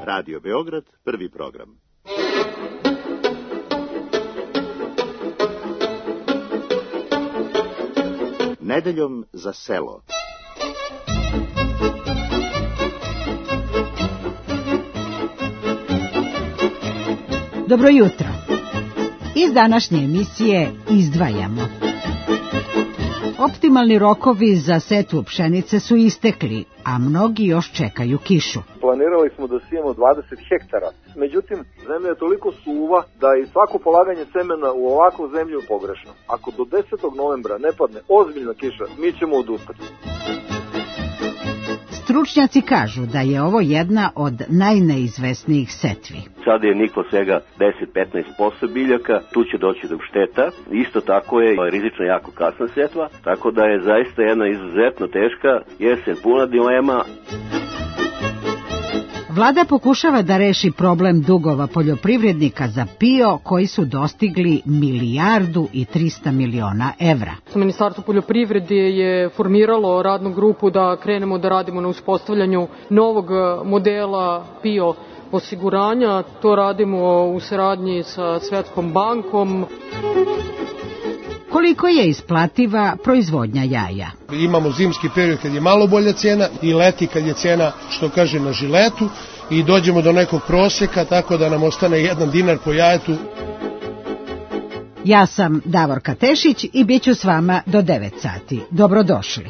Radio Beograd, prvi program. Nedeljom za selo. Dobro jutro. Iz današnje emisije izdvajamo. Optimalni rokovi za setvu pšenice su istekli, a mnogi još čekaju kišu. Planirali smo da sijemo 20 hektara. Međutim, zemlja je toliko suva da i svako polaganje semena u ovakvu zemlju pogrešno. Ako do 10. novembra ne padne ozbiljna kiša, mi ćemo odustati. Stručnjaci kažu da je ovo jedna od najneizvesnijih setvi. Sada je niklo svega 10-15% biljaka, tu će doći do šteta. Isto tako je rizično jako kasna setva, tako da je zaista jedna izuzetno teška jesen, puna dilema. Vlada pokušava da reši problem dugova poljoprivrednika za PIO koji su dostigli 1.300 miliona evra. Ministarstvo poljoprivrede je formiralo radnu grupu da krenemo da radimo na uspostavljanju novog modela PIO osiguranja. To radimo u saradnji sa Svetskom bankom. Koliko je isplativa proizvodnja jaja? Imamo zimski period kad je malo bolja cena i leti kad je cena, što kaže, na žiletu i dođemo do nekog prosjeka tako da nam ostane 1 dinar po jajetu. Ja sam Davorka Tešić i bit ću s vama do 9 sati. Dobrodošli.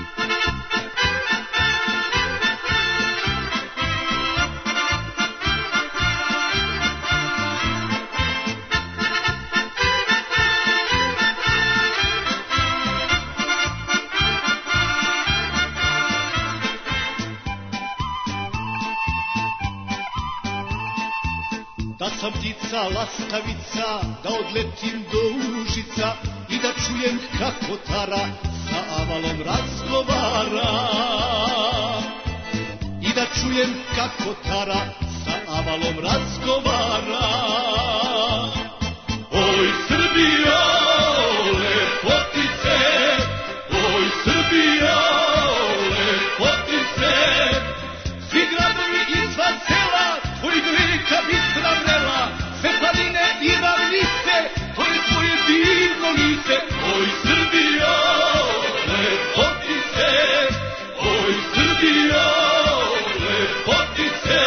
Da sam ptica laskavica, da odletim do Užica i da čujem kako tara sa avalom razgovara. I da čujem kako tara sa avalom razgovara. Oj Srbija, lepotice, oj Srbija, lepotice, svi gradovi izvan sela, tvoj greka bistra vrela, sve planine i ravnice, to je tvoje divno lice. Oj Srbija, lepotice, oj Srbija, lepotice.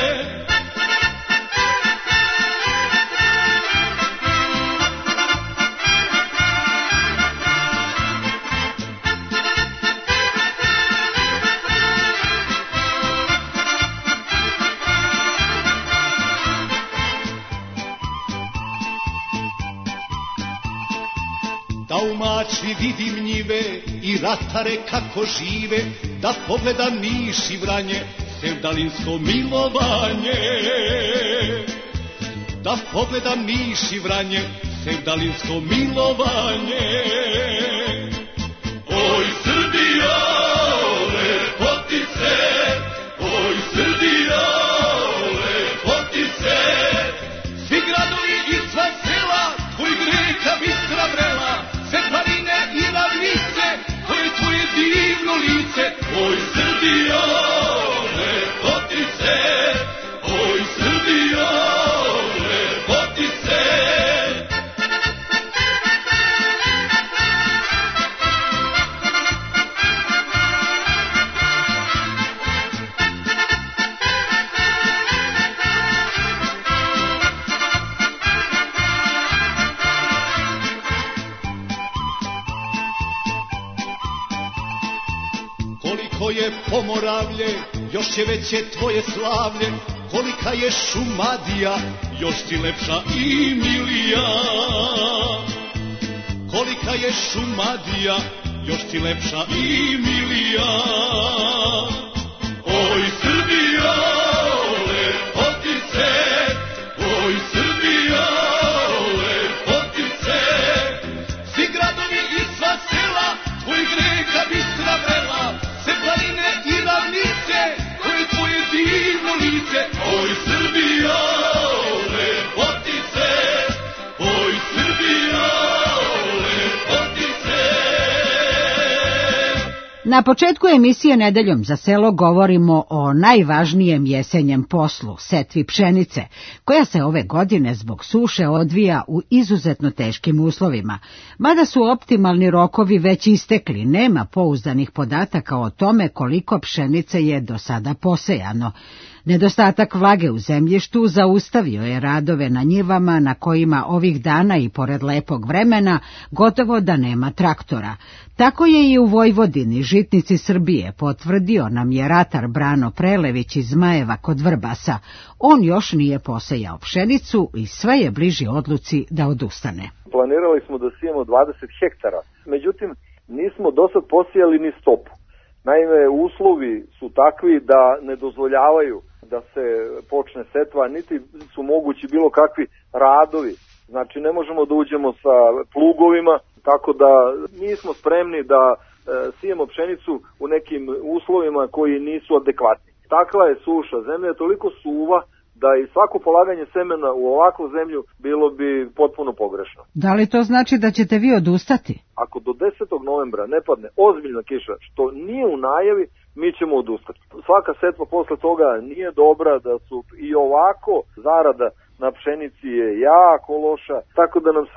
Da u Mačvi vidim njive i ratare kako žive, da pogledam Niš i Vranje, sevdalinsko milovanje. Da pogledam Niš i Vranje, sevdalinsko milovanje. Oj Srbija, lepotice, oj Srbija, lepotice, svi gradovi i sva sela, tvoj greka bistra vrela, sve planine i ravnice, to je tvoje divno lice. Oj Srbija, lepotice, oj Srbija, lepotice. Koliko je Pomoravlje, još je veće tvoje slavlje. Kolika je Šumadija, još ti lepša i milija. Kolika je Šumadija, još ti lepša i milija. Oj Srbija, lepotice, oj Srbija, lepotice, svi gradovi i sva sela, tvoj greka bistra vrela, sve planine i ravnice, to je tvoje divno lice. Oj Srbija, lepotice, oj Srbija, lepotice. Na početku emisije Nedeljom za selo govorimo o najvažnijem jesenjem poslu, setvi pšenice, koja se ove godine zbog suše odvija u izuzetno teškim uslovima. Mada su optimalni rokovi već istekli, nema pouzdanih podataka o tome koliko pšenice je do sada posejano. Nedostatak vlage u zemljištu zaustavio je radove na njivama na kojima ovih dana i pored lepog vremena gotovo da nema traktora. Tako je i u Vojvodini, žitnici Srbije, potvrdio nam je ratar Brano Prelević iz Zmajeva kod Vrbasa. On još nije posejao pšenicu i sve je bliži odluci da odustane. Planirali smo da sijemo 20 hektara, međutim nismo dosad posijali ni stopu. Naime, uslovi su takvi da ne dozvoljavaju da se počne setva, niti su mogući bilo kakvi radovi. Znači ne možemo da uđemo sa plugovima, tako da nismo spremni da sijemo pšenicu u nekim uslovima koji nisu adekvatni. Takva je suša, zemlja je toliko suva da i svako polaganje semena u ovakvu zemlju bilo bi potpuno pogrešno. Da li to znači da ćete vi odustati? Ako do 10. novembra ne padne ozbiljna kiša, što nije u najavi, mi ćemo odustati. Svaka setva posle toga nije dobra, da su i ovako zarada na pšenici je jako loša, tako da nam se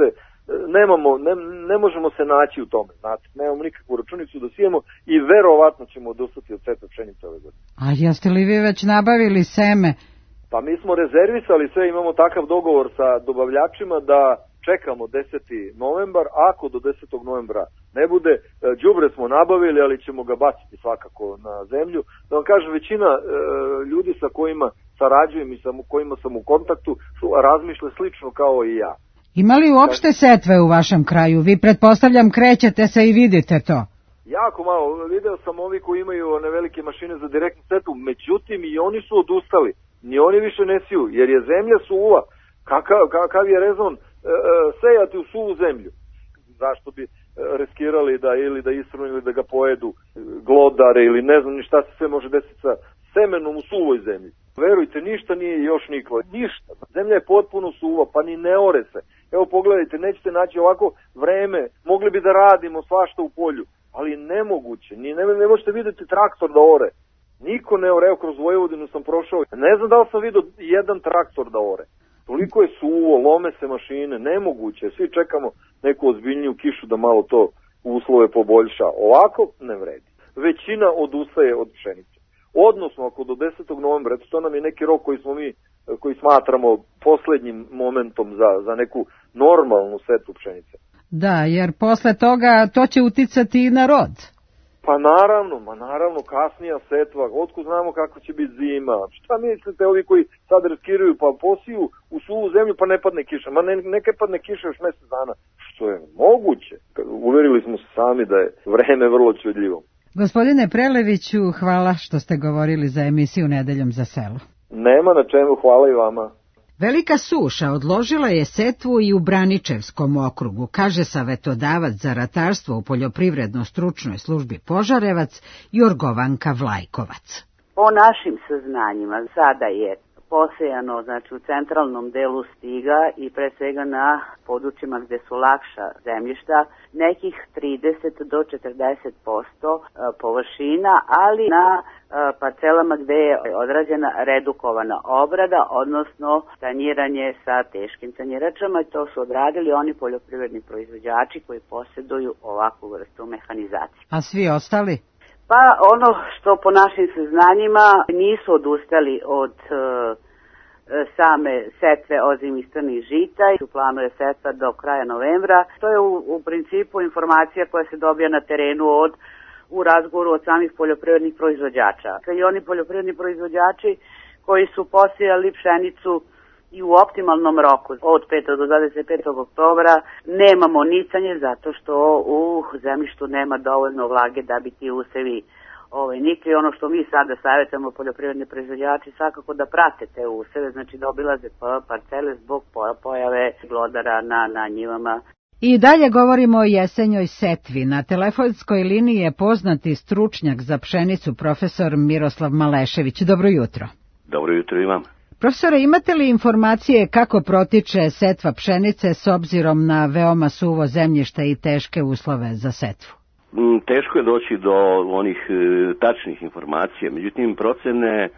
ne možemo se naći u tome. Znate, nemamo nikakvu računicu da sijemo i verovatno ćemo odustati od setve pšenice ove godine. A jeste li vi već nabavili seme? Pa mi smo rezervisali sve, imamo takav dogovor sa dobavljačima da čekamo 10. novembar, ako do 10. novembra ne bude, đubre smo nabavili, ali ćemo ga baciti svakako na zemlju. Da vam kažem, većina ljudi sa kojima sarađujem i sa kojima sam u kontaktu razmišlja slično kao i ja. Ima li uopšte setve u vašem kraju? Vi pretpostavljam krećete se i vidite to. Jako malo, video sam ovi koji imaju one velike mašine za direktnu setvu, međutim i oni su odustali. Ni oni više ne siju, jer je zemlja suva. Kakav je rezon sejati u suvu zemlju? Zašto bi riskirali da ili da isrnu ili da ga pojedu glodare ili ne znam ni šta se sve može desiti sa semenom u suvoj zemlji. Verujte, ništa nije još niklo. Ništa. Zemlja je potpuno suva, pa ni ne ore se. Evo pogledajte, nećete naći ovako vreme. Mogli bi da radimo svašta u polju, ali nemoguće. Ne možete vidjeti traktor da ore. Niko ne ore, evo kroz Vojvodinu sam prošao. Ne znam da li sam vidio jedan traktor da ore. Toliko je suvo, lome se mašine, nemoguće. Svi čekamo neku ozbiljniju kišu da malo to uslove poboljša. Ovako ne vredi. Većina odustaje od pšenice. Odnosno, ako do 10. novembra, eto to nam je neki rok koji smatramo poslednjim momentom za neku normalnu setvu pšenice. Da, jer posle toga to će uticati i na rod. Pa naravno, kasnija setva, otkud znamo kako će biti zima. Šta mislite ovi koji sad riskiraju pa posiju u suvu zemlju pa ne padne kiša? Ma neka padne kiša još mjesec dana, što je moguće. Uverili smo se sami da je vreme vrlo čudljivo. Gospodine Preleviću, hvala što ste govorili za emisiju Nedeljom za selo. Nema na čemu, hvala i vama. Velika suša odložila je setvu i u Braničevskom okrugu, kaže savetodavac za ratarstvo u poljoprivredno-stručnoj službi Požarevac Jorgovanka Vlajkovac. Po našim saznanjima sada je posejano, znači u centralnom delu Stiga i pre svega na područjima gde su lakša zemljišta, nekih 30 do 40% površina, ali na parcelama gde je odrađena redukovana obrada, odnosno tanjiranje sa teškim tanjiračama. To su odradili oni poljoprivredni proizvođači koji posjeduju ovakvu vrstu mehanizacije. A svi ostali? Pa ono što po našim saznanjima nisu odustali od same setve ozimistranih žita i u planu je setva do kraja novembra. To je u principu informacija koja se dobija na terenu u razgovoru od samih poljoprivrednih proizvođača. I oni poljoprivredni proizvođači koji su posijali pšenicu i u optimalnom roku od 5. do 25. oktobra nemamo nicanje zato što u zemljištu nema dovoljno vlage da bi ti usevi nikli. Ono što mi sada savjetujemo poljoprivredni proizvođači svakako da prate te useve, znači da obilaze parcele zbog pojave glodara na njivama. I dalje govorimo o jesenjoj setvi. Na telefonskoj liniji je poznati stručnjak za pšenicu profesor Miroslav Malešević. Dobro jutro. Dobro jutro imam. Profesore, imate li informacije kako protiče setva pšenice s obzirom na veoma suvo zemljište i teške uslove za setvu? Teško je doći do onih tačnih informacija, međutim procene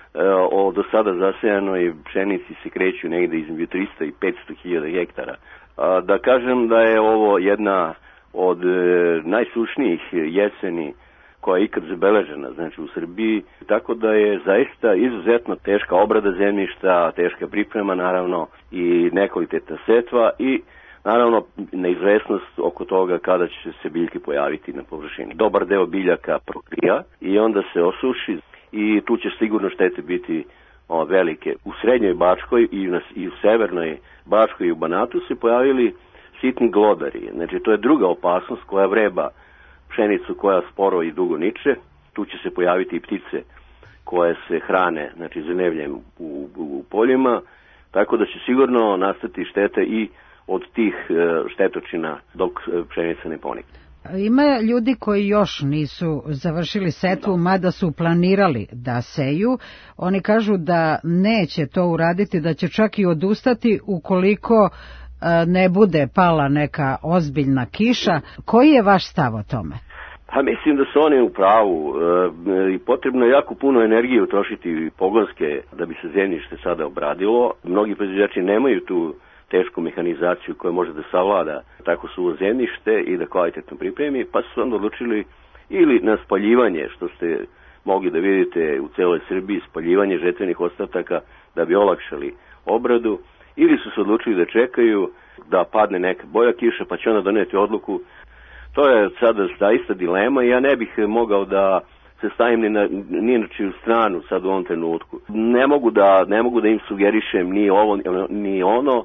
o do sada zasejanoj pšenici se kreću negde između 300 i 500 hiljada hektara. Da kažem da je ovo jedna od najsušnijih jeseni koja je ikad zabeležena, znači u Srbiji, tako da je zaista izuzetno teška obrada zemljišta, teška priprema naravno i nekvalitetna setva i naravno neizvesnost oko toga kada će se biljke pojaviti na površini. Dobar deo biljaka proklija i onda se osuši i tu će sigurno štete biti velike. U srednjoj Bačkoj i u severnoj Bačkoj i u Banatu se pojavili sitni glodari. Znači to je druga opasnost koja vreba pšenicu koja sporo i dugo niče. Tu će se pojaviti i ptice koje se hrane, znači zanevljem u poljima, tako da će sigurno nastati štete i od tih štetočina dok pšenica ne ponikne. Ima ljudi koji još nisu završili setvu, mada su planirali da seju. Oni kažu da neće to uraditi, da će čak i odustati ukoliko ne bude pala neka ozbiljna kiša. Koji je vaš stav o tome? Pa mislim da su oni u pravu i potrebno je jako puno energije utrošiti pogonske da bi se zemljište sada obradilo. Mnogi proizvođači nemaju tu tešku mehanizaciju koja može da savlada tako suvo zemljište i da kvalitetno pripremi, pa su onda odlučili ili na spaljivanje, što ste mogli da vidite u celoj Srbiji, spaljivanje žetvenih ostataka da bi olakšali obradu, ili su se odlučili da čekaju da padne neka bolja kiša pa će onda doneti odluku. To je sada zaista dilema i ja ne bih mogao da se stavim ni na čiju stranu sad u ovom trenutku. Ne mogu da im sugerišem ni ovo ni ono.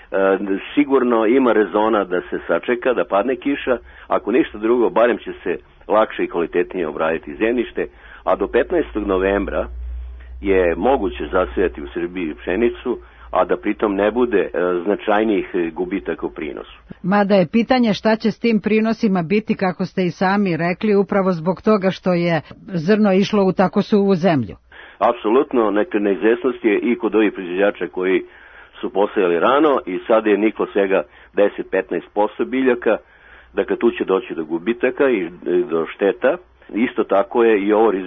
Sigurno ima rezona da se sačeka, da padne kiša, ako ništa drugo, barem će se lakše i kvalitetnije obraditi zemljište, a do 15. novembra je moguće zasejati u Srbiji pšenicu, a da pritom ne bude značajnijih gubitaka u prinosu. Mada je pitanje šta će s tim prinosima biti, kako ste i sami rekli, upravo zbog toga što je zrno išlo u tako suvu zemlju. Apsolutno, neka neizvesnost je i kod ovih proizvođača koji su posejali rano i sada je niklo svega 10-15% biljaka, dakle tu će doći do gubitaka i do šteta. Isto tako je i ovo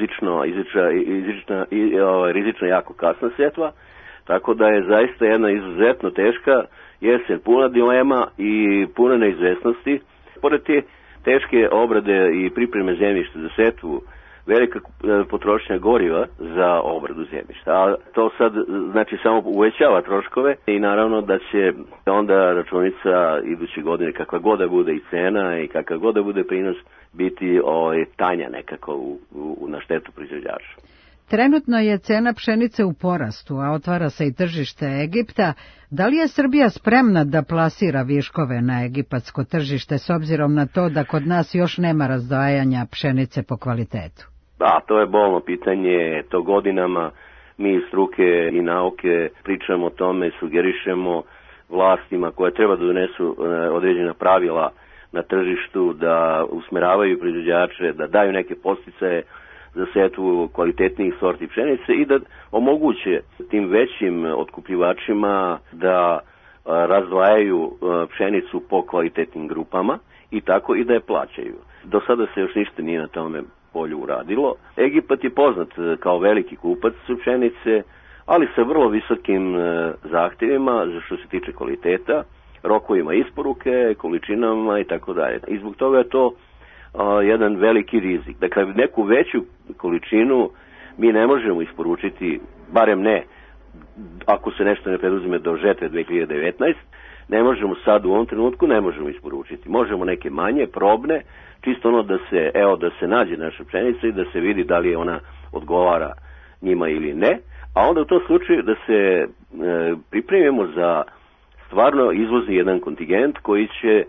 rizično jako kasna setva, tako da je zaista jedna izuzetno teška jesen, puna dilema i puna neizvesnosti. Pored te teške obrade i pripreme zemljišta za setvu, velika potrošnja goriva za obradu zemljišta. A to sad znači samo uvećava troškove i naravno da će onda računica iduće godine, kakva god da bude i cena i kakav god da bude prinos, biti tanja nekako na štetu proizvođača. Trenutno je cena pšenice u porastu, a otvara se i tržište Egipta. Da li je Srbija spremna da plasira viškove na egipatsko tržište s obzirom na to da kod nas još nema razdvajanja pšenice po kvalitetu? Da, to je bolno pitanje, to godinama mi iz struke i nauke pričamo o tome, sugerišemo vlastima koje treba da donesu određena pravila na tržištu, da usmeravaju proizvođače, da daju neke podsticaje za setvu kvalitetnijih sorti pšenice i da omoguće tim većim otkupljivačima da razdvajaju pšenicu po kvalitetnim grupama i tako i da je plaćaju. Do sada se još ništa nije na tome polju uradilo. Egipat je poznat kao veliki kupac pšenice, ali sa vrlo visokim zahtjevima za što se tiče kvaliteta, rokovima isporuke, količinama i tako dalje. I zbog toga je to jedan veliki rizik. Dakle, neku veću količinu mi ne možemo isporučiti, barem ne, ako se nešto ne preduzme do žetve 2019, ne možemo sad u ovom trenutku, ne možemo isporučiti. Možemo neke manje, probne, čisto ono da se nađe naša pšenica i da se vidi da li je ona odgovara njima ili ne, a onda u tom slučaju da se pripremimo za stvarno izvozni jedan kontingent koji će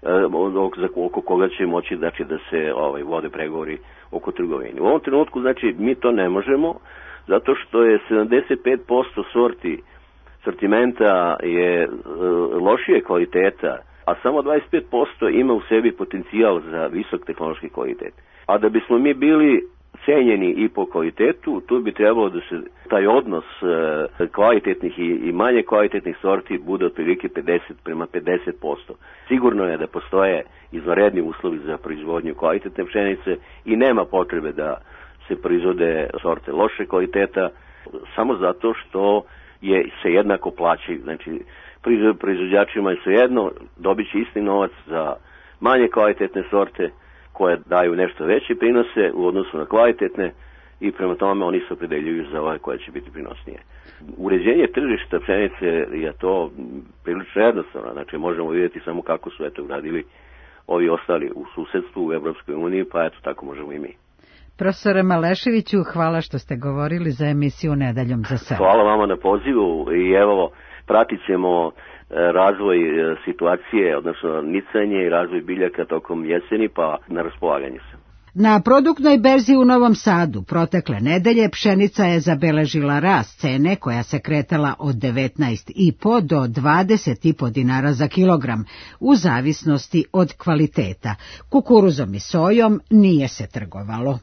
oko koga će moći da se vode pregovori oko trgovine. U ovom trenutku znači mi to ne možemo zato što je 75% sortimenta je lošije kvaliteta, a samo 25% ima u sebi potencijal za visok tehnološki kvalitet. A da bismo mi bili cenjeni i po kvalitetu, tu bi trebalo da se taj odnos kvalitetnih i manje kvalitetnih sorti bude otprilike 50:50%. Sigurno je da postoje izvanredni uslovi za proizvodnju kvalitetne pšenice i nema potrebe da se proizvode sorte loše kvaliteta samo zato što se jednako plaćaju. Znači, proizvođačima je svejedno, dobit će isti novac za manje kvalitetne sorte koje daju nešto veće prinose u odnosu na kvalitetne i prema tome oni se opredeljuju za ove koje će biti prinosnije. Uređenje tržišta pšenice je to prilično jednostavno, znači možemo vidjeti samo kako su uradili ovi ostali u susedstvu u Evropskoj uniji, pa eto tako možemo i mi. Profesore Maleševiću, hvala što ste govorili za emisiju Nedeljom za selo. Hvala vama na pozivu i evo pratit ćemo razvoj situacije, odnosno nicanje i razvoj biljaka tokom jeseni, pa na raspolaganju sam. Na produktnoj berzi u Novom Sadu protekle nedelje pšenica je zabeležila rast cene koja se kretala od 19,5 do 20,5 dinara za kilogram, u zavisnosti od kvaliteta. Kukuruzom i sojom nije se trgovalo.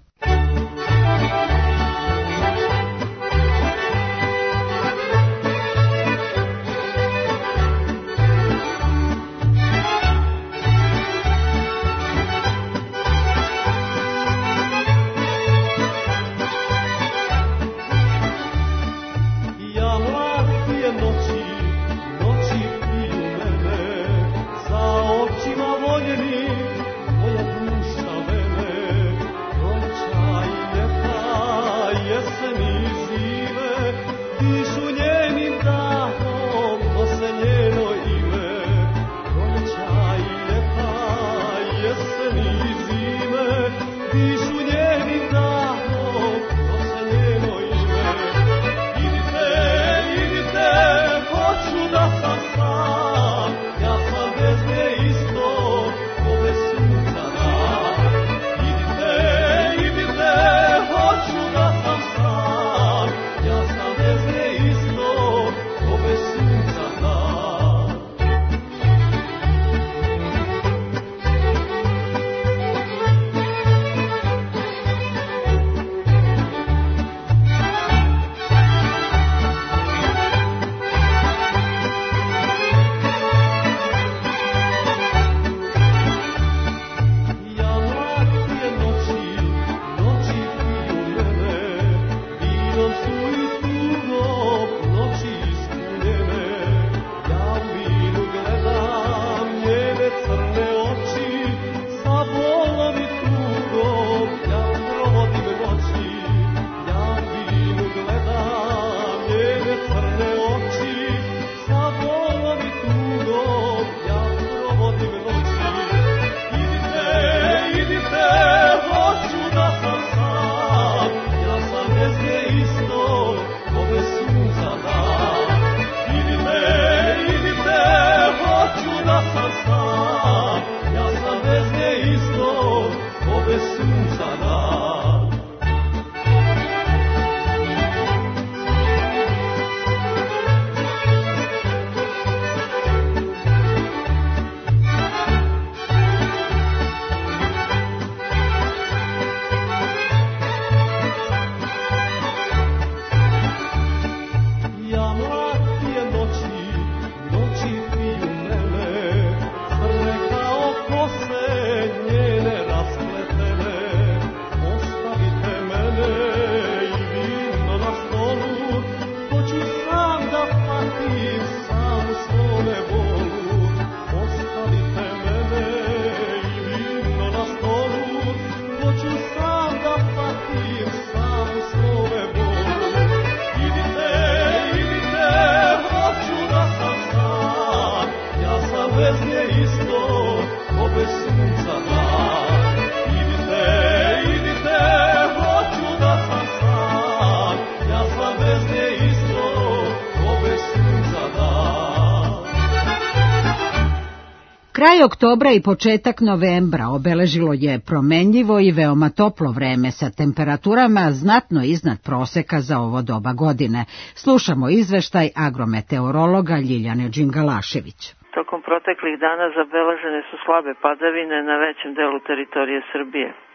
Kraj oktobra i početak novembra obeležilo je promenljivo i veoma toplo vreme sa temperaturama znatno iznad proseka za ovo doba godine. Slušamo izveštaj agrometeorologa Ljiljane Đingalašević. Tokom proteklih dana zabeležene su slabe padavine na većem delu teritorije Srbije.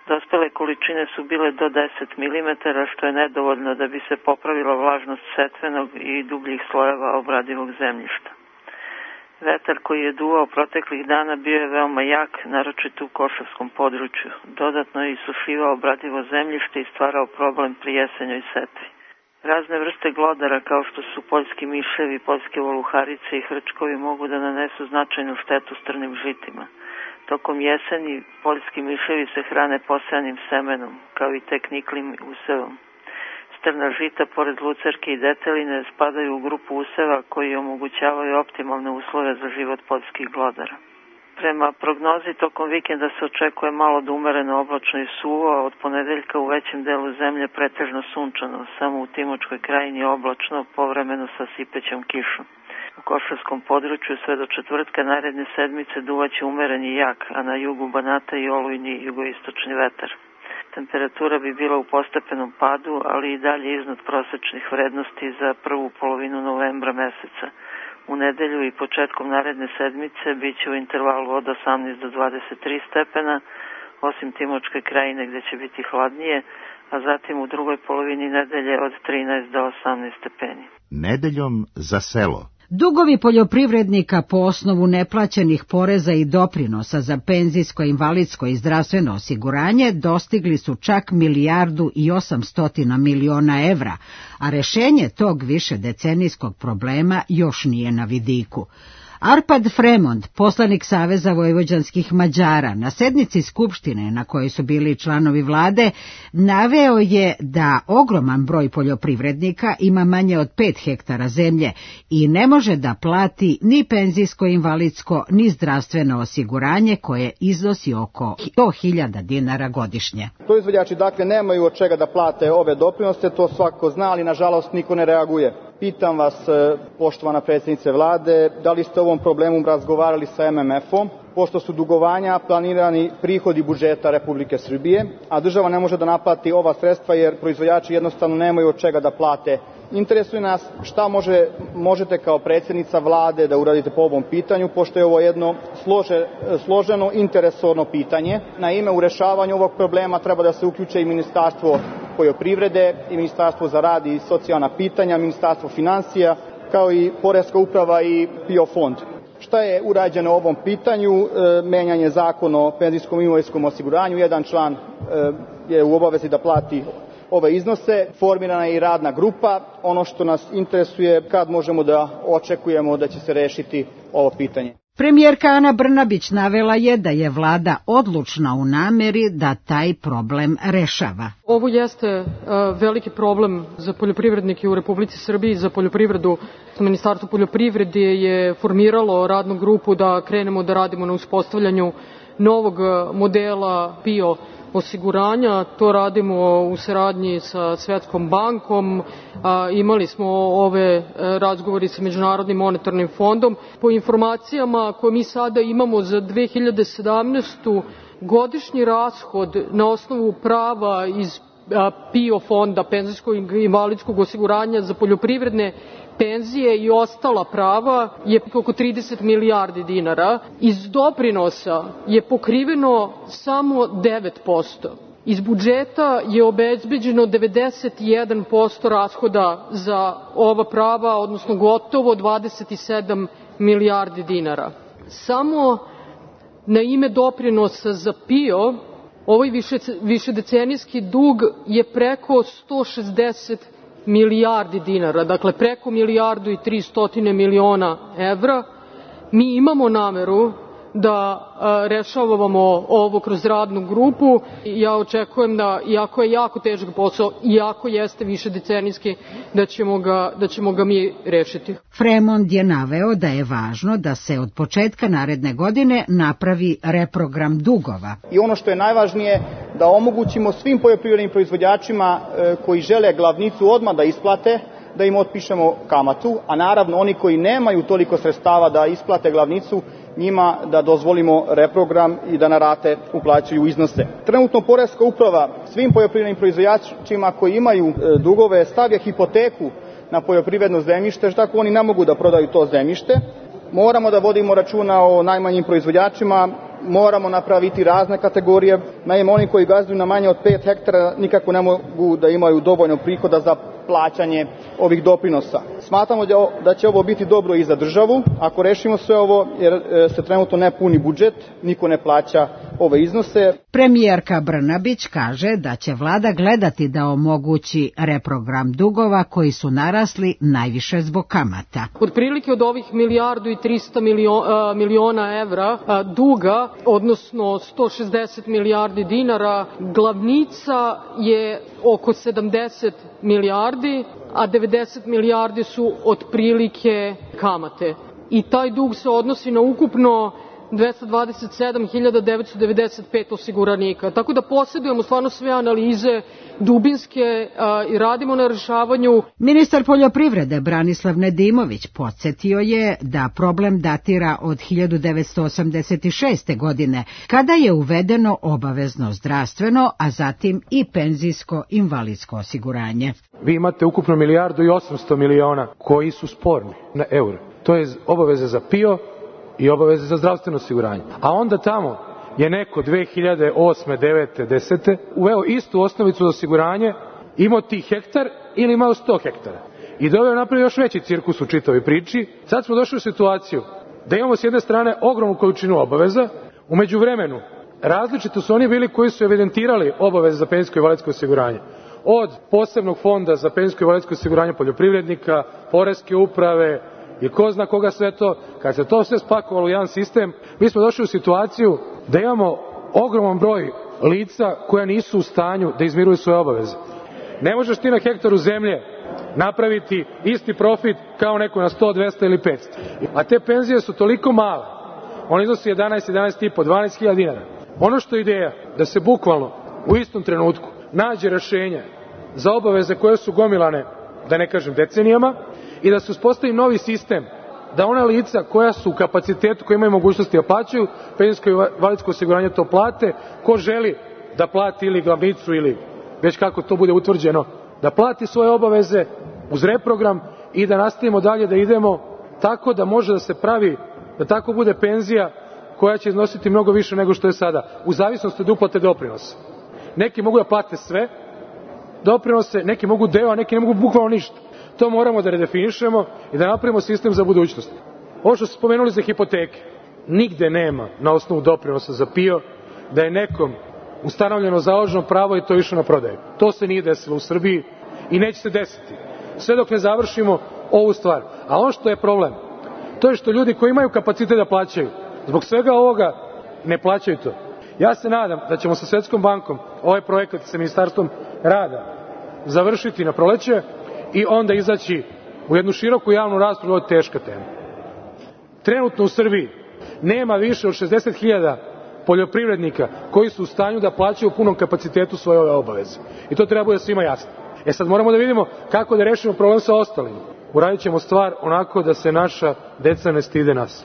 Dospele količine su bile do 10 mm, što je nedovoljno da bi se popravila vlažnost setvenog i dubljih slojeva obradivog zemljišta. Vetar koji je duvao proteklih dana bio je veoma jak, naročito u Košavskom području. Dodatno je isušivao obradivo zemljište i stvarao problem pri jesenjoj setvi. Razne vrste glodara kao što su poljski miševi, poljske voluharice i hrčkovi mogu da nanesu značajnu štetu strnim žitima. Tokom jeseni poljski miševi se hrane posejanim semenom, kao i tek niklim usevom. Strna žita, pored lucerke i deteline, spadaju u grupu useva koji omogućavaju optimalne uslove za život poljskih glodara. Prema prognozi, tokom vikenda se očekuje malo da umereno oblačno i suvo, a od ponedeljka u većem delu zemlje pretežno sunčano, samo u Timočkoj krajini oblačno, povremeno sa sipećom kišom. U Košavskom području sve do četvrtka naredne sedmice duvaće umeren i jak, a na jugu Banata i olujni jugoistočni vetar. Temperatura bi bila u postepenom padu, ali i dalje iznad prosečnih vrednosti za prvu polovinu novembra meseca. U nedelju i početkom naredne sedmice bit će u intervalu od 18 do 23 stepena, osim Timočke krajine gde će biti hladnije, a zatim u drugoj polovini nedelje od 13 do 18 stepeni. Nedeljom za selo. Dugovi poljoprivrednika po osnovu neplaćenih poreza i doprinosa za penzijsko, invalidsko i zdravstveno osiguranje dostigli su čak 1.800.000.000 evra, a rešenje tog višedecenijskog problema još nije na vidiku. Arpad Fremond, poslanik Saveza vojvođanskih Mađara, na sednici Skupštine na kojoj su bili članovi vlade, naveo je da ogroman broj poljoprivrednika ima manje od 5 hektara zemlje i ne može da plati ni penzijsko, invalidsko, ni zdravstveno osiguranje koje iznosi oko 100.000 dinara godišnje. Proizvođači dakle nemaju od čega da plate ove doprinose, to svako zna, ali nažalost niko ne reaguje. Pitam vas, poštovana predsjednice vlade, da li ste o ovom problemu razgovarali sa MMF-om, pošto su dugovanja planirani prihodi budžeta Republike Srbije, a država ne može da naplati ova sredstva jer proizvođači jednostavno nemaju od čega da plate. Interesuje nas šta možete kao predsjednica vlade da uradite po ovom pitanju, pošto je ovo jedno složeno interesovno pitanje. Naime, u rešavanju ovog problema treba da se uključe i Ministarstvo poljoprivrede i Ministarstvo za rad i socijalna pitanja, Ministarstvo finansija, kao i Poreska uprava i PIO fond. Šta je urađeno u ovom pitanju? Menjanje zakona o penzijskom i invalidskom osiguranju, jedan član je u obavezi da plati ove iznose, formirana je i radna grupa. Ono što nas interesuje, kad možemo da očekujemo da će se rešiti ovo pitanje. Premijerka Ana Brnabić navela je da je vlada odlučna u nameri da taj problem rešava. Ovo jeste veliki problem za poljoprivrednike u Republici Srbiji, za poljoprivredu. Ministarstvo poljoprivrede je formiralo radnu grupu da krenemo da radimo na uspostavljanju novog modela PIO osiguranja. To radimo u saradnji sa Svetskom bankom. Imali smo ove razgovori sa Međunarodnim monetarnim fondom. Po informacijama koje mi sada imamo za 2017. godišnji rashod na osnovu prava iz PIO fonda, penzijskog i invalidskog osiguranja za poljoprivredne penzije i ostala prava je oko 30 milijardi dinara. Iz doprinosa je pokriveno samo 9%. Iz budžeta je obezbeđeno 91% rashoda za ova prava, odnosno gotovo 27 milijardi dinara. Samo na ime doprinosa za PIO ovaj višedecenijski dug je preko 160 milijardi dinara, dakle preko 1.300.000.000 evra. Mi imamo nameru da rešavamo ovo kroz radnu grupu. Ja očekujem da, iako je jako težak posao, iako jeste višedecenijski, da ćemo ga mi rešiti. Fremond je naveo da je važno da se od početka naredne godine napravi reprogram dugova. I ono što je najvažnije, da omogućimo svim poljoprivrednim proizvođačima koji žele glavnicu odmah da isplate, da im otpišemo kamatu, a naravno oni koji nemaju toliko sredstava da isplate glavnicu, njima da dozvolimo reprogram i da na rate uplaćuju iznose. Trenutno Poreska uprava svim poljoprivrednim proizvođačima koji imaju dugove stavlja hipoteku na poljoprivredno zemljište, tako oni ne mogu da prodaju to zemljište. Moramo da vodimo računa o najmanjim proizvođačima moramo napraviti razne kategorije. Naime, oni koji gazduju na manje od 5 hektara nikako ne mogu da imaju dovoljno prihoda za plaćanje ovih doprinosa. Smatramo da će ovo biti dobro i za državu, ako rešimo sve ovo, jer se trenutno ne puni budžet, niko ne plaća ove iznose. Premijerka Brnabić kaže da će vlada gledati da omogući reprogram dugova koji su narasli najviše zbog kamata. Otprilike od ovih 1.300 miliona evra duga, odnosno 160 milijardi dinara, glavnica je oko 70 milijardi, a 90 milijardi su otprilike kamate. I taj dug se odnosi na ukupno 227.995 osiguranika. Tako da posjedujemo stvarno sve analize dubinske i radimo na rešavanju. Ministar poljoprivrede Branislav Nedimović podsjetio je da problem datira od 1986. godine, kada je uvedeno obavezno zdravstveno, a zatim i penzijsko-invalidsko osiguranje. Vi imate ukupno 1.800 miliona koji su sporni na euro. To je obaveze za PIO i obaveze za zdravstveno osiguranje. A onda tamo je neko 2008. 9. 10. uveo istu osnovicu za osiguranje, imao ti hektar ili imao 100 hektara. I doveo napravio još veći cirkus u čitavoj priči. Sad smo došli u situaciju da imamo s jedne strane ogromnu količinu obaveza, u međuvremenu različito su oni bili koji su evidentirali obaveze za penzijsko i invalidsko osiguranje. Od posebnog fonda za penzijsko i invalidsko osiguranje poljoprivrednika, poreske uprave i ko zna koga sve to, kad se to sve spakovalo u jedan sistem, mi smo došli u situaciju da imamo ogroman broj lica koja nisu u stanju da izmiruju svoje obaveze. Ne možeš ti na hektaru zemlje napraviti isti profit kao neko na 100, 200 ili 500. A te penzije su toliko male, on iznosi 11,5, 12.000 dinara. Ono što je ideja, da se bukvalno u istom trenutku nađe rešenje za obaveze koje su gomilane, da ne kažem decenijama, i da se uspostavi novi sistem, da ona lica koja su u kapacitetu, koja imaju mogućnosti da plaćaju penzijsko i invalidsko osiguranje to plate, ko želi da plati ili glavnicu ili već kako to bude utvrđeno, da plati svoje obaveze uz reprogram i da nastavimo dalje da idemo tako da može da se pravi, da tako bude penzija koja će iznositi mnogo više nego što je sada, u zavisnosti od uplate doprinosa. Neki mogu da plate sve doprinose, neki mogu deo, a neki ne mogu bukvalno ništa. To moramo da redefinišemo i da napravimo sistem za budućnost. Ovo što ste spomenuli za hipoteke, nigde nema na osnovu doprinosa za PIO da je nekom ustanovljeno založeno pravo i to išlo na prodaju. To se nije desilo u Srbiji i neće se desiti. Sve dok ne završimo ovu stvar. A ono što je problem, to je što ljudi koji imaju kapacitet da plaćaju, zbog svega ovoga ne plaćaju to. Ja se nadam da ćemo sa Svetskom bankom ovaj projekat sa Ministarstvom rada završiti na proleće i onda izaći u jednu široku javnu raspravu, ovo je teška tema. Trenutno u Srbiji nema više od 60.000 poljoprivrednika koji su u stanju da plaćaju u punom kapacitetu svoje ove obaveze. I to treba bude svima jasno. Sad moramo da vidimo kako da rešimo problem sa ostalim. Uradit ćemo stvar onako da se naša deca ne stide nas.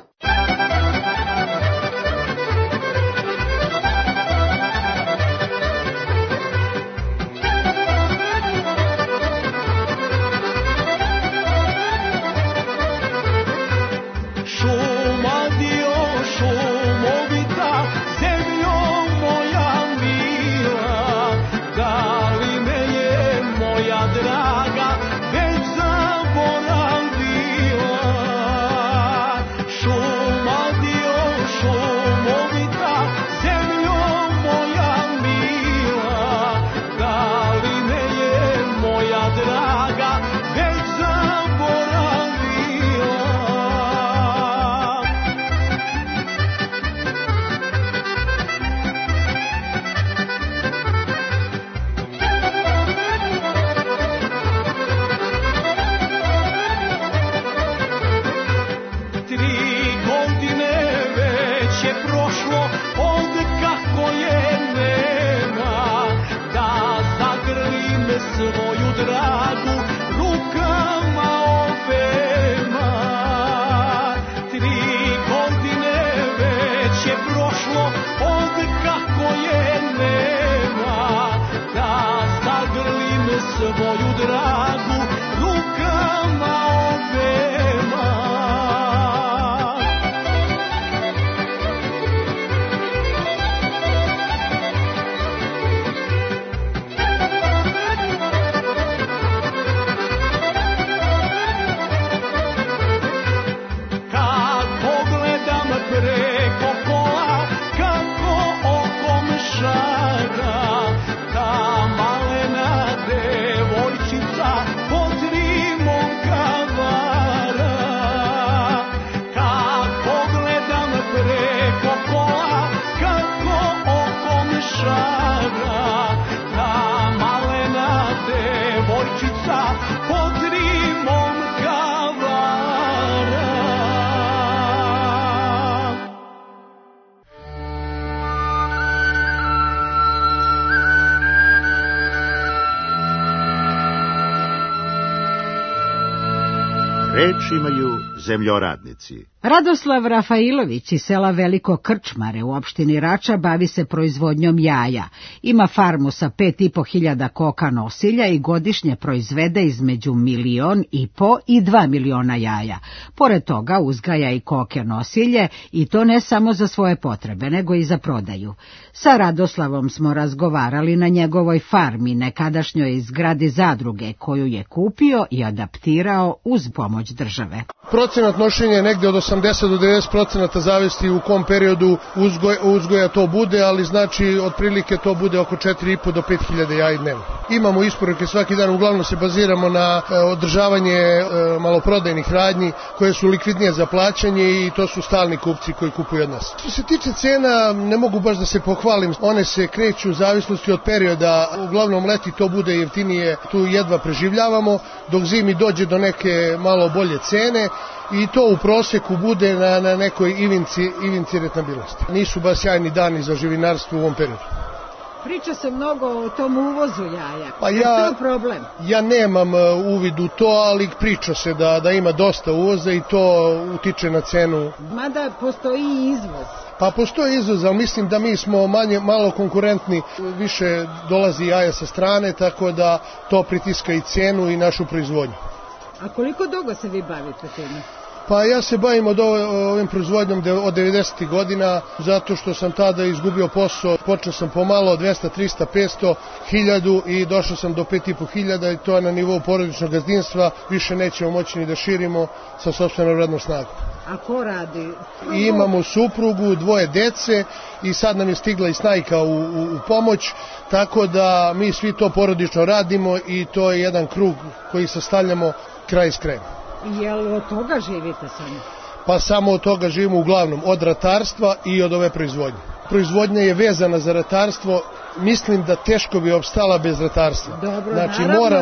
Reč imaju zemljoradnici. Radoslav Rafailović iz sela Veliko Krčmare u opštini Rača bavi se proizvodnjom jaja. Ima farmu sa 5.500 koka nosilja i godišnje proizvede između 1,5 miliona i 2 miliona jaja. Pored toga uzgaja i koke nosilje i to ne samo za svoje potrebe, nego i za prodaju. Sa Radoslavom smo razgovarali na njegovoj farmi, nekadašnjoj zgradi zadruge, koju je kupio i adaptirao uz pomoć države. Procenat nošenja je negde od 80 do 90% zavisi u kom periodu uzgoja to bude, ali znači otprilike to bude oko 4.500 do 5.000 jaja dnevno. Imamo isporuke svaki dan, uglavnom se baziramo na održavanje maloprodajnih radnji koje su likvidnije za plaćanje i to su stalni kupci koji kupuju od nas. Što se tiče cena, ne mogu baš da se pohvalim, one se kreću u zavisnosti od perioda, uglavnom leti to bude jeftinije, tu jedva preživljavamo, dok zimi dođe do neke malo bolje cene i to u proseku bude na nekoj ivinci rentabilnosti. Nisu baš sjajni dani za živinarstvo u ovom periodu. Priča se mnogo o tom uvozu jaja. Pa je to problem? Ja nemam uvid u to, ali priča se da ima dosta uvoza i to utiče na cenu. Mada postoji i izvoz. Pa postoji izvoz, ali mislim da mi smo malo konkurentni, više dolazi jaja sa strane, tako da to pritiska i cenu i našu proizvodnju. A koliko dugo se vi bavite time? Pa ja se bavim ovim proizvodnjom od 90. godina, zato što sam tada izgubio posao. Počeo sam pomalo 200, 300, 500, 1000 i došao sam do 5.500 i to je na nivou porodičnog gazdinstva. Više nećemo moći ni da širimo sa sopstvenom radnom snagom. A ko radi? Imamo suprugu, 2 dece i sad nam je stigla i snajka u pomoć, tako da mi svi to porodično radimo i to je jedan krug koji sastavljamo kraj s krajem. Jel od toga živite samo? Pa samo od toga živimo uglavnom, od ratarstva i od ove proizvodnje. Proizvodnja je vezana za ratarstvo, mislim da teško bi opstala bez ratarstva. Dobro, znači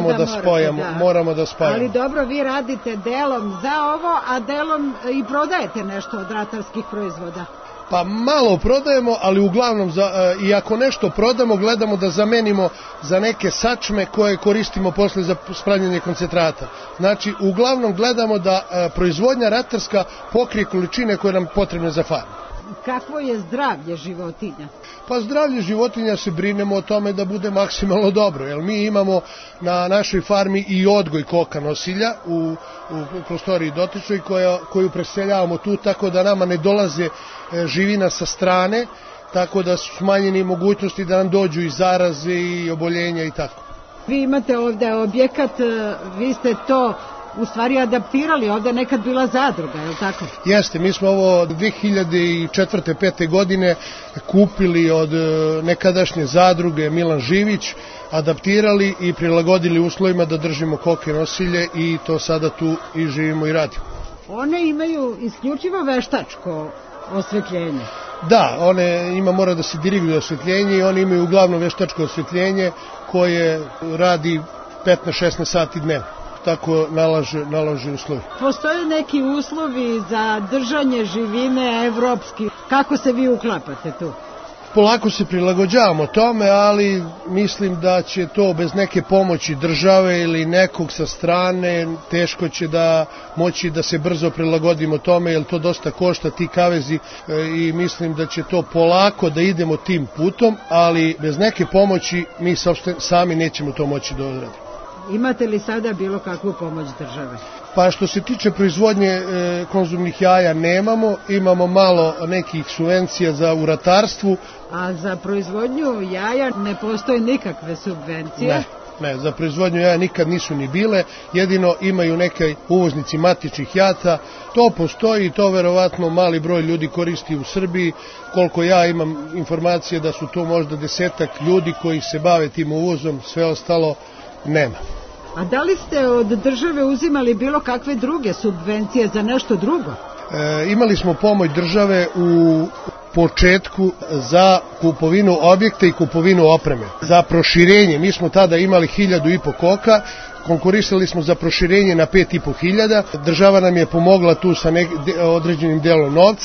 moramo da spajamo. Ali dobro, vi radite delom za ovo, a delom i prodajete nešto od ratarskih proizvoda. Pa malo prodajemo, ali uglavnom i ako nešto prodamo, gledamo da zamenimo za neke sačme koje koristimo posle za spravljanje koncentrata. Znači, uglavnom gledamo da proizvodnja ratarska pokrije količine koje nam potrebne za farmu. Kakvo je zdravlje životinja? Pa zdravlje životinja se brinemo o tome da bude maksimalno dobro, jer mi imamo na našoj farmi i odgoj koka nosilja u prostoriji dotičnoj koju preseljavamo tu, tako da nama ne dolaze živina sa strane, tako da su smanjeni mogućnosti da nam dođu i zaraze i oboljenja i tako. Vi imate ovde objekat, vi ste to u stvari adaptirali, ovde je nekad bila zadruga, je li tako? Jeste, mi smo ovo 2004. 5. godine kupili od nekadašnje zadruge Milan Živić, adaptirali i prilagodili uslovima da držimo koke nosilje i to sada tu i živimo i radimo. One imaju isključivo veštačko osvetljenje? Da, mora da se diriguje osvetljenje i one imaju uglavnom veštačko osvetljenje koje radi 15-16 sati dnevno. Tako nalaže uslovi. Postoje neki uslovi za držanje živine evropski. Kako se vi uklapate tu? Polako se prilagođavamo tome, ali mislim da će to bez neke pomoći države ili nekog sa strane teško će da moći da se brzo prilagodimo tome, jer to dosta košta ti kavezi i mislim da će to polako da idemo tim putom, ali bez neke pomoći mi sami nećemo to moći da odradimo. Imate li sada bilo kakvu pomoć države? Pa što se tiče proizvodnje konzumnih jaja imamo malo nekih subvencija u ratarstvu. A za proizvodnju jaja ne postoje nikakve subvencije? Ne, za proizvodnju jaja nikad nisu ni bile, jedino imaju neke uvoznici matičnih jata, to postoji i to verovatno mali broj ljudi koristi u Srbiji, koliko ja imam informacije da su to možda 10-ak ljudi koji se bave tim uvozom, sve ostalo nema. A da li ste od države uzimali bilo kakve druge subvencije za nešto drugo? Imali smo pomoć države u početku za kupovinu objekta i kupovinu opreme. Za proširenje, mi smo tada imali 1.500 koka, konkurisali smo za proširenje na 5.500, država nam je pomogla tu sa određenim delom novca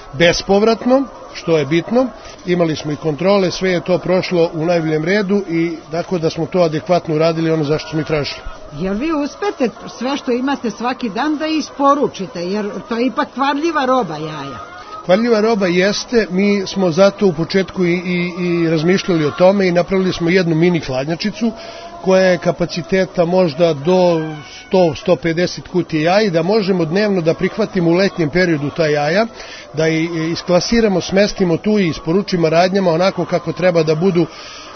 bespovratno, što je bitno. Imali smo i kontrole, sve je to prošlo u najboljem redu i tako da smo to adekvatno uradili ono zašto smo i tražili. Jer vi uspete sve što imate svaki dan da isporučite, jer to je ipak kvarljiva roba jaja. Kvarljiva roba jeste, mi smo zato u početku i razmišljali o tome i napravili smo jednu mini hladnjačicu koja je kapaciteta možda do 100-150 kutija jaja i da možemo dnevno da prihvatimo u letnjem periodu ta jaja, da isklasiramo, smestimo tu i isporučimo radnjama onako kako treba da budu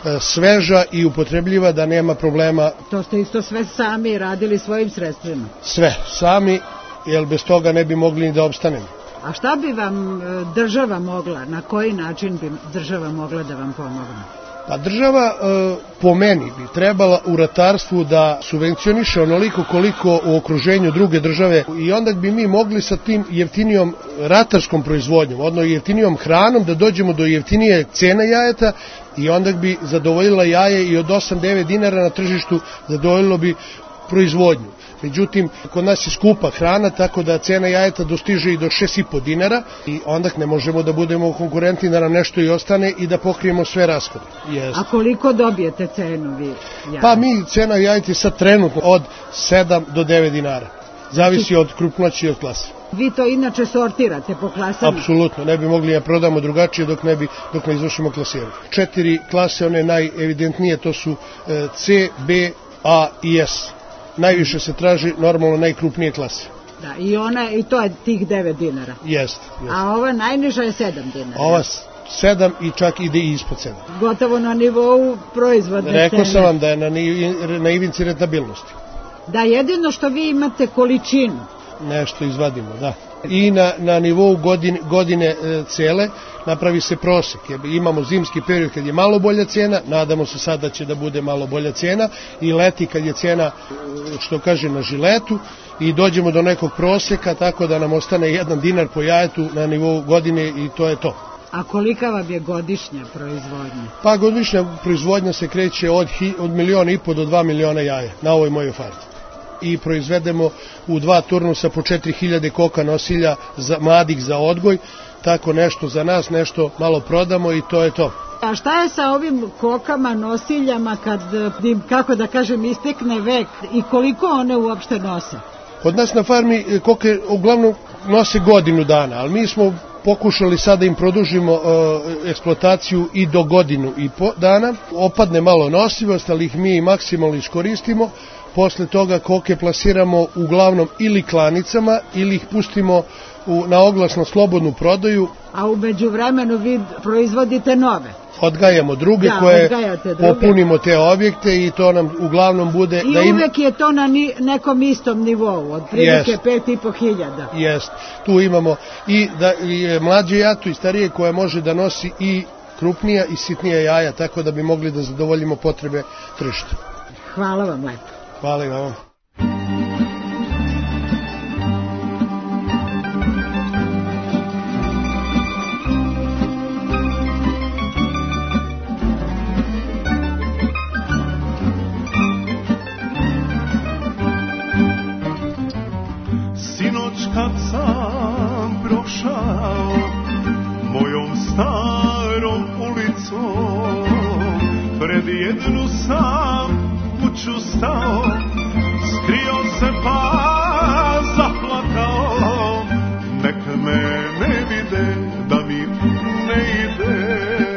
sveža i upotrebljiva, da nema problema. To ste isto sve sami radili svojim sredstvima? Sve, sami, jer bez toga ne bi mogli ni da opstanemo. A šta bi vam država mogla, na koji način bi država mogla da vam pomogne? Pa država po meni bi trebala u ratarstvu da subvencioniše onoliko koliko u okruženju druge države i onda bi mi mogli sa tim jeftinijom ratarskom proizvodnjom, odnosno jeftinijom hranom da dođemo do jeftinije cene jajeta i onda bi zadovoljila jaje i od 8-9 dinara na tržištu zadovoljilo bi proizvodnju. Međutim, kod nas je skupa hrana, tako da cena jajeta dostiže i do 6,5 dinara i onda ne možemo da budemo konkurentni da nam nešto i ostane i da pokrijemo sve rashode. A koliko dobijete cenu vi jajeta? Pa mi cena jajeta je sad trenutno od 7 do 9 dinara. Zavisi od krupnoće i od klase. Vi to inače sortirate po klasama? Apsolutno, ne bi mogli da prodamo drugačije dok ne izvršimo klasiranje. 4 klase, one najevidentnije, to su C, B, A i S. Najviše se traži normalno najkrupnije klase. Da, i to je tih 9 dinara. Jeste. A ova najniža je 7 dinara. Ova 7 i čak ide i ispod 7. Gotovo na nivou proizvodne cene. Rekao sam vam da je na ivici rentabilnosti. Da, jedino što vi imate količinu. Nešto izvadimo, da. I na nivou godine cele napravi se prosek. Imamo zimski period kad je malo bolja cena, nadamo se sad da će da bude malo bolja cena, i leti kad je cena, što kaže, na žiletu, i dođemo do nekog proseka tako da nam ostane 1 dinar po jajetu na nivou godine i to je to. A kolika vam je godišnja proizvodnja? Pa godišnja proizvodnja se kreće od 1,5 do 2 miliona jaja na ovoj mojoj farmi. I proizvedemo u 2 turnusa po 4000 koka nosilja mladih za odgoj, tako nešto za nas, nešto malo prodamo i to je to. A šta je sa ovim kokama, nosiljama kad im, kako da kažem, istekne vek i koliko one uopšte nose? Kod nas na farmi koke uglavnom nose godinu dana, ali mi smo pokušali sad da im produžimo eksploataciju i do 1,5 godinu dana. Opadne malo nosivost, ali ih mi maksimalno iskoristimo. Posle toga koke plasiramo uglavnom ili klanicama ili ih pustimo na oglas na slobodnu prodaju. A u međuvremenu vi proizvodite nove? Odgajamo druge koje popunimo te objekte i to nam uglavnom bude... I uvek je to na nekom istom nivou, od prilike 5.500. Jest, tu imamo i mlađe jato i starije koje može da nosi i krupnija i sitnija jaja, tako da bi mogli da zadovoljimo potrebe tržišta. Hvala vam lepo. Hvala i vama. Sinoć kad sam prošao mojom starom ulicom, pred jednu sam kuću stao, skrio se pa zaplakao, nek me ne vide da mi ne ide.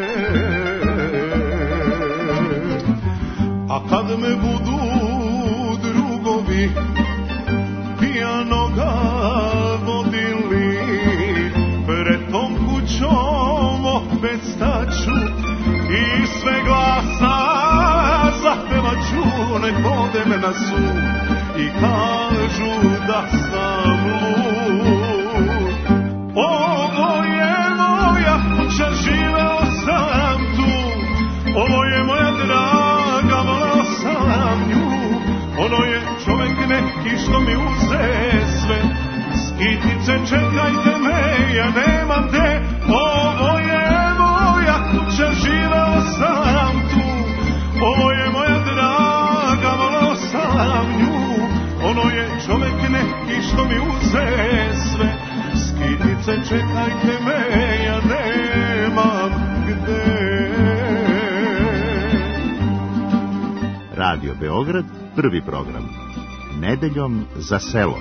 A kad me budu drugovi pijanoga vodili, pred tom kućom opet staću i sve glasa zapevaću, nek ode me na sud i kažu da sam lud. Ovo je moja kuća, živeo sam tu, ovo je moja draga, voleo sam nju. Ono je čovek neki što mi uze sve, skitice čekajte me, ja nemam te. Ovo je moja kuća, živeo sam tu, ovo je moja draga, voleo sam nju. Ono je čovek neki što mi uze sve, skitice skitnice, čekajte me, ja nemam gde. Radio Beograd, prvi program. Nedeljom za selo.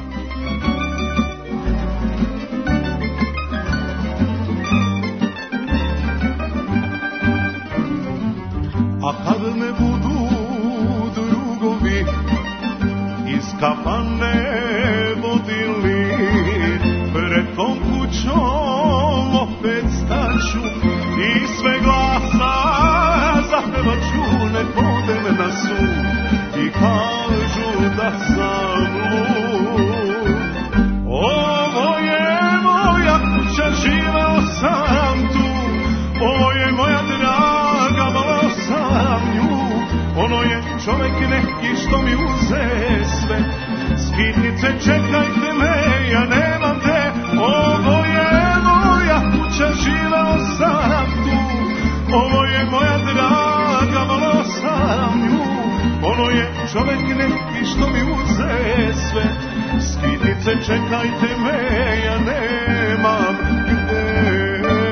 A kad me budu drugovi iz kafane vodili, pred tom kućom opet staću i sve glasa zapevaću, nek odem na sud i kažu da sam lud. Ovo je moja kuća, živeo sam tu, ovo je moja draga, voleo sam nju. Ono je čovek neki što mi uze sve, skitnice, čekajte me, ja nemam te. Ovo je moja kuća, živeo sam tu, ovo je moja draga, voleo sam nju. Ono je čovek neki što mi uze sve, skitnice, čekajte me, ja nemam gde.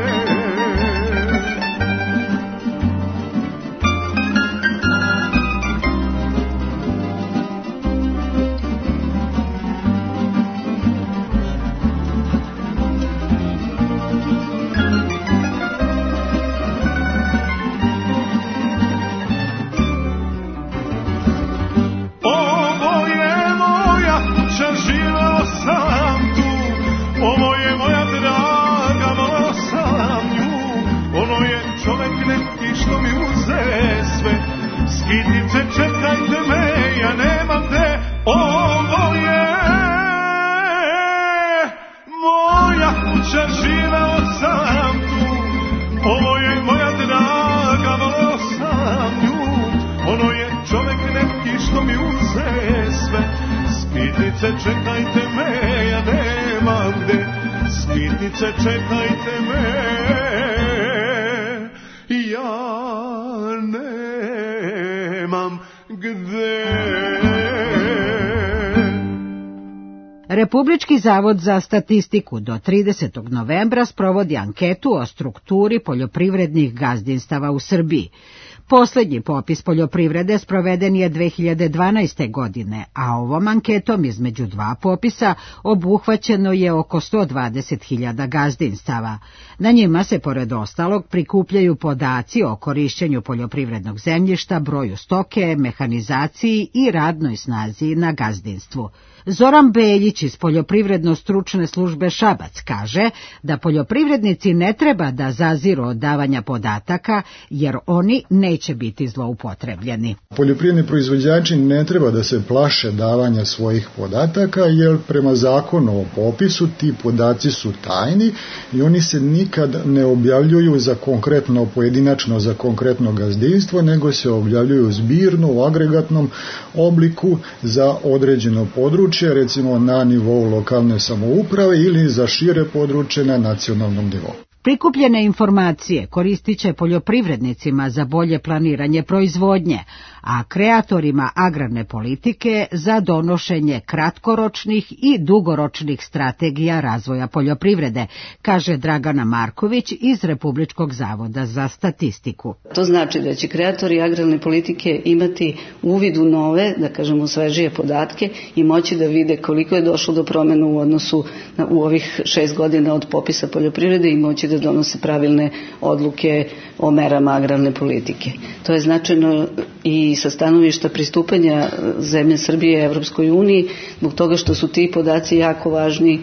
Skitnice, čekajte me, ja nemam te. Ovo je moja kuća, živeo sam tu, ovo je moja draga, voleo sam nju. Ono je čovek neki što mi uze sve, skitnice, čekajte me, ja nemam gde. Skitnice, čekajte me, ja nemam gde. Republički zavod za statistiku do 30. novembra sprovodi anketu o strukturi poljoprivrednih gazdinstava u Srbiji. Poslednji popis poljoprivrede sproveden je 2012. godine, a ovom anketom između dva popisa obuhvaćeno je oko 120.000 gazdinstava. Na njima se pored ostalog prikupljaju podaci o korišćenju poljoprivrednog zemljišta, broju stoke, mehanizaciji i radnoj snazi na gazdinstvu. Zoran Beljić iz Poljoprivredno-stručne službe Šabac kaže da poljoprivrednici ne treba da zaziru od davanja podataka jer oni neće biti zloupotrebljeni. Poljoprivredni proizvođači ne treba da se plaše davanja svojih podataka jer prema zakonu o popisu ti podaci su tajni i oni se nikad ne objavljuju za konkretno, pojedinačno za konkretno gazdinstvo, nego se objavljuju zbirno u agregatnom obliku za određeno područje, recimo na nivou lokalne samouprave ili za šire područje na nacionalnom nivou. Prikupljene informacije koristit će poljoprivrednicima za bolje planiranje proizvodnje, a kreatorima agrarne politike za donošenje kratkoročnih i dugoročnih strategija razvoja poljoprivrede, kaže Dragana Marković iz Republičkog zavoda za statistiku. To znači da će kreatori agrarne politike imati uvid u nove, da kažemo svežije podatke i moći da vide koliko je došlo do promjena u odnosu u ovih 6 godina od popisa poljoprivrede i moći da donose pravilne odluke o merama agrarne politike. To je značajno i sa stanovišta pristupanja zemlje Srbije Evropskoj uniji, zbog toga što su ti podaci jako važni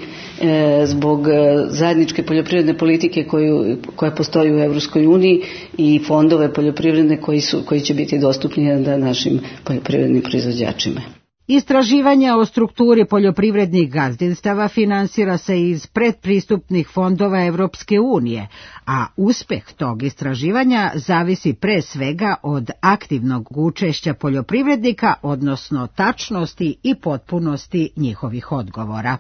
zbog zajedničke poljoprivredne politike koja postoji u Evropskoj uniji i fondove poljoprivredne koji će biti dostupni našim poljoprivrednim proizvođačima. Istraživanja o strukturi poljoprivrednih gazdinstava finansira se iz predpristupnih fondova Evropske unije, a uspeh tog istraživanja zavisi pre svega od aktivnog učešća poljoprivrednika, odnosno tačnosti i potpunosti njihovih odgovora.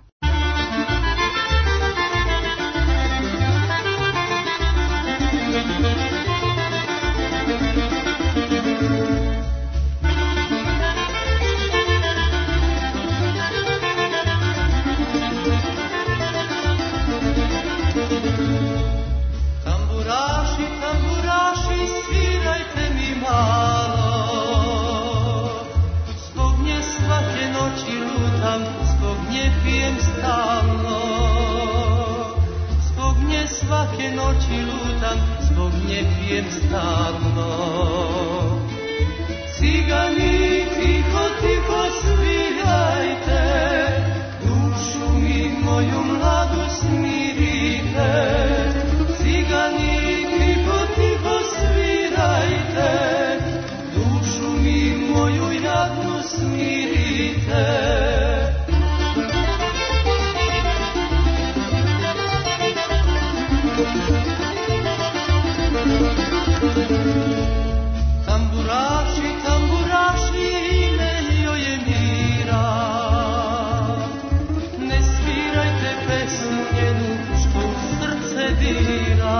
zbog nje pijem stalno. Cigani, tiho, tiho svirajte, dušu mi moju mladu smirite. Cigani, tiho, tiho svirajte, dušu mi moju jadnu smirite. Tamburaši, tamburaši, ime joj je mira. Ne svirajte pesmu njenu što u srce dira.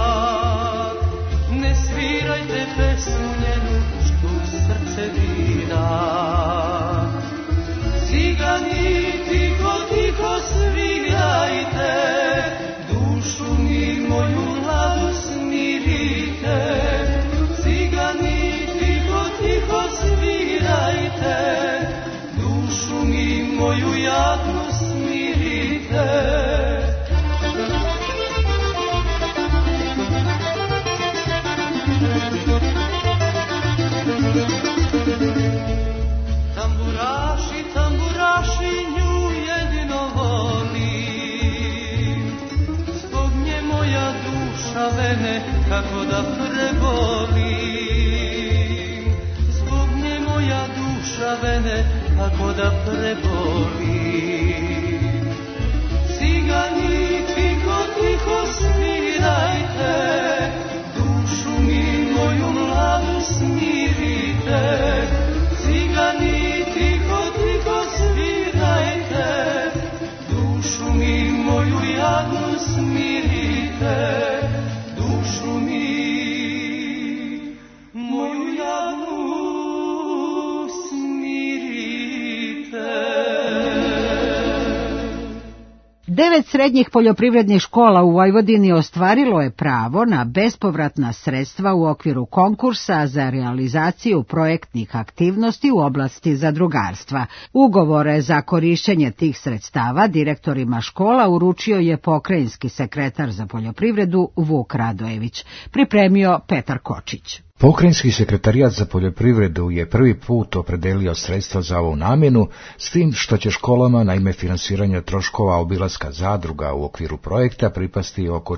Ne svirajte pesmu njenu što u srce dira. Cigani, tiho, tiho svirajte, dušu mi moju mladu smirite. Cigani, tiho, tiho svirajte, dušu mi moju jadnu smirite. Tamburaši, tamburaši, nju jedino volim, zbog nje moja duša vene kako da prebolim, zbog nje moja duša vene kako da prebolim. Cigani, tiho, tiho svirajte, dušu mi moju mladu smirite. Cigani, tiho, tiho svirajte, dušu mi moju jadnu smirite. Dušu mi moju jadnu smirite. 9 srednjih poljoprivrednih škola u Vojvodini ostvarilo je pravo na bespovratna sredstva u okviru konkursa za realizaciju projektnih aktivnosti u oblasti zadrugarstva. Ugovore za korišćenje tih sredstava direktorima škola uručio je pokrajinski sekretar za poljoprivredu Vuk Radojević. Pripremio Petar Kočić. Pokrajinski sekretarijat za poljoprivredu je prvi put opredelio sredstva za ovu namjenu, s tim što će školama na ime finansiranja troškova obilaska zadruga u okviru projekta pripasti oko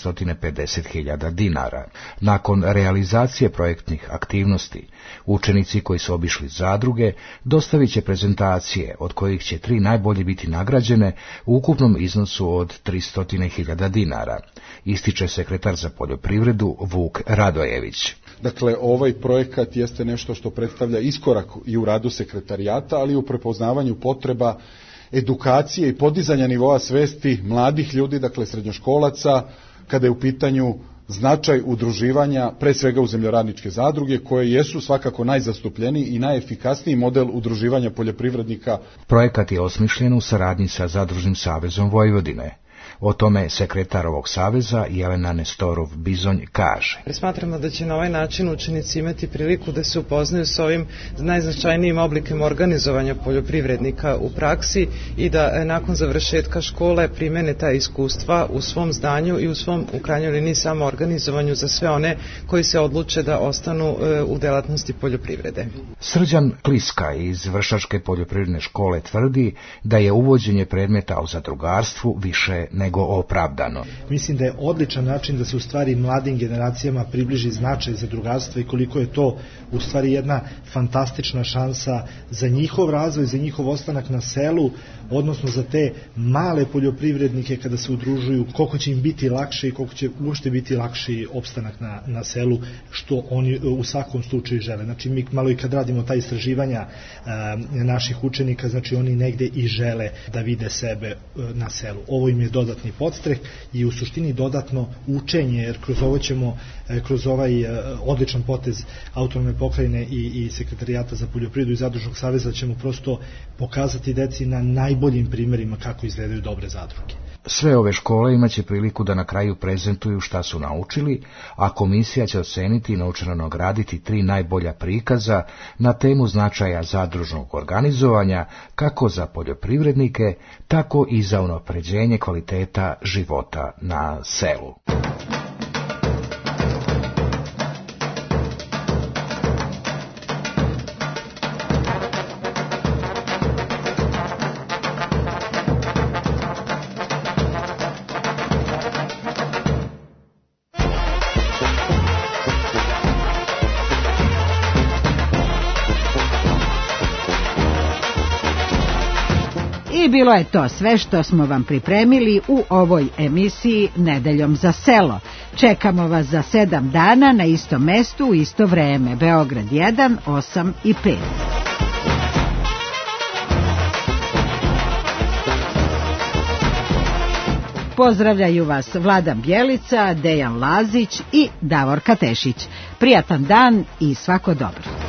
450.000 dinara. Nakon realizacije projektnih aktivnosti, učenici koji su obišli zadruge dostavit će prezentacije, od kojih će 3 najbolje biti nagrađene u ukupnom iznosu od 300.000 dinara, ističe sekretar za poljoprivredu Vuk Radojević. Dakle, ovaj projekat jeste nešto što predstavlja iskorak i u radu sekretarijata, ali i u prepoznavanju potreba edukacije i podizanja nivoa svesti mladih ljudi, dakle srednjoškolaca, kada je u pitanju značaj udruživanja, pre svega u zemljoradničke zadruge, koje jesu svakako najzastupljeniji i najefikasniji model udruživanja poljoprivrednika. Projekat je osmišljen u saradnji sa Zadružnim savezom Vojvodine. O tome sekretar ovog saveza Jelena Nestorov-Bizonj kaže. Smatramo da će na ovaj način učenici imati priliku da se upoznaju s ovim najznačajnijim oblikom organizovanja poljoprivrednika u praksi i da nakon završetka škole primene ta iskustva u svom zdanju i u svom, u krajnjoj liniji, samo organizovanju za sve one koji se odluče da ostanu u delatnosti poljoprivrede. Srđan Kliska iz Vršačke poljoprivredne škole tvrdi da je uvođenje predmeta o zadrugarstvu više nego opravdano. Mislim da je odličan način da se u stvari mladim generacijama približi značaj zadrugarstva i koliko je to u stvari jedna fantastična šansa za njihov razvoj, za njihov ostanak na selu, odnosno za te male poljoprivrednike kada se udružuju, koliko će im biti lakše i koliko će uopšte biti lakši opstanak na selu, što oni u svakom slučaju žele. Znači mi malo i kad radimo ta istraživanja naših učenika, znači oni negde i žele da vide sebe na selu. Ovo im je dodatni podstrek i u suštini dodatno učenje, jer kroz ovo ćemo, kroz ovaj odličan potez autonomne pokrajine i sekretarijata za poljoprivredu i Zadružnog saveza ćemo prosto pokazati deci na najboljim primjerima kako izgledaju dobre zadruge. Sve ove škole imaće priliku da na kraju prezentuju šta su naučili, a komisija će oceniti i naučeno nagraditi 3 najbolja prikaza na temu značaja zadružnog organizovanja kako za poljoprivrednike, tako i za unapređenje kvaliteta života na selu. I bilo je to sve što smo vam pripremili u ovoj emisiji Nedeljom za selo. Čekamo vas za 7 dana na istom mestu u isto vreme. Beograd 1, 8 i 5. Pozdravljaju vas Vladan Bjelica, Dejan Lazić i Davorka Tešić. Prijatan dan i svako dobro.